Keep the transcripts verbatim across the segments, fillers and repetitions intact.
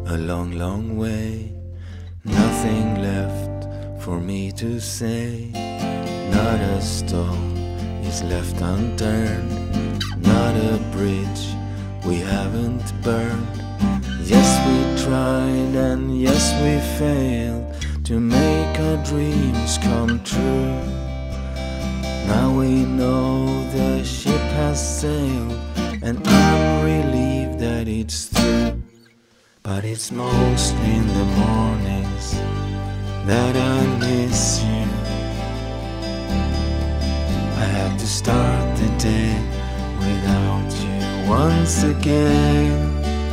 A long, long way, nothing left for me to say. Not a stone is left unturned, not a bridge we haven't burned. Yes, we tried and yes, we failed to make our dreams come true. Now we know the ship has sailed, and I'm relieved that it's through. But it's mostly in the mornings that I miss you. I have to start the day without you once again.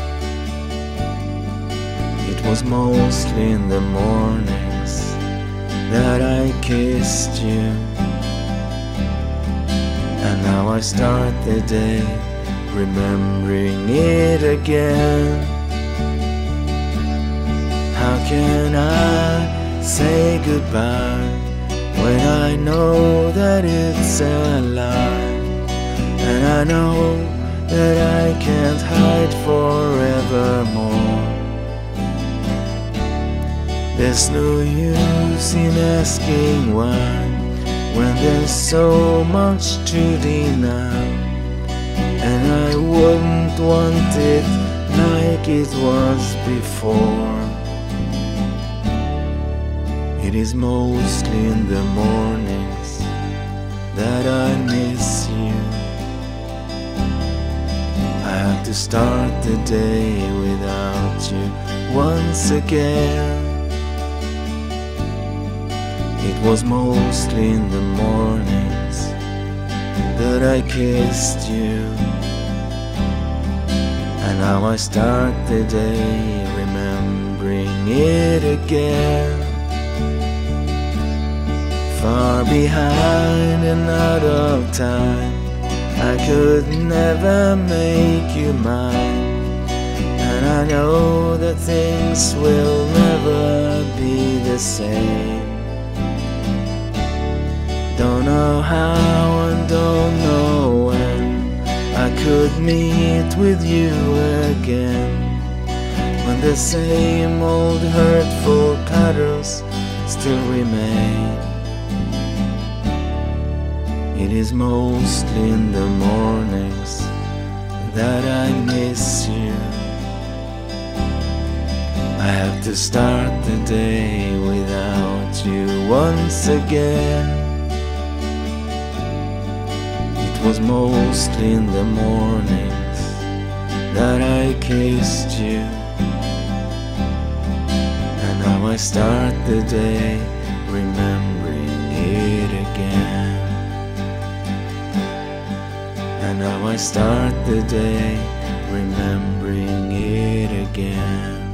It was mostly in the mornings that I kissed you. And now I start the day remembering it again. How can I say goodbye when I know that it's a lie? And I know that I can't hide forevermore. There's no use in asking why when there's so much to deny. And I wouldn't want it like it was before. It is mostly in the mornings that I miss you. I have to start the day without you once again. It was mostly in the mornings that I kissed you. And now I start the day remembering it again. Far behind and out of time, I could never make you mine. And I know that things will never be the same. Don't know how and don't know when I could meet with you again, when the same old hurtful patterns still remain. It is mostly in the mornings that I miss you. I have to start the day without you once again. It was mostly in the mornings that I kissed you. And now I start the day remembering it again. And now I start the day remembering it again.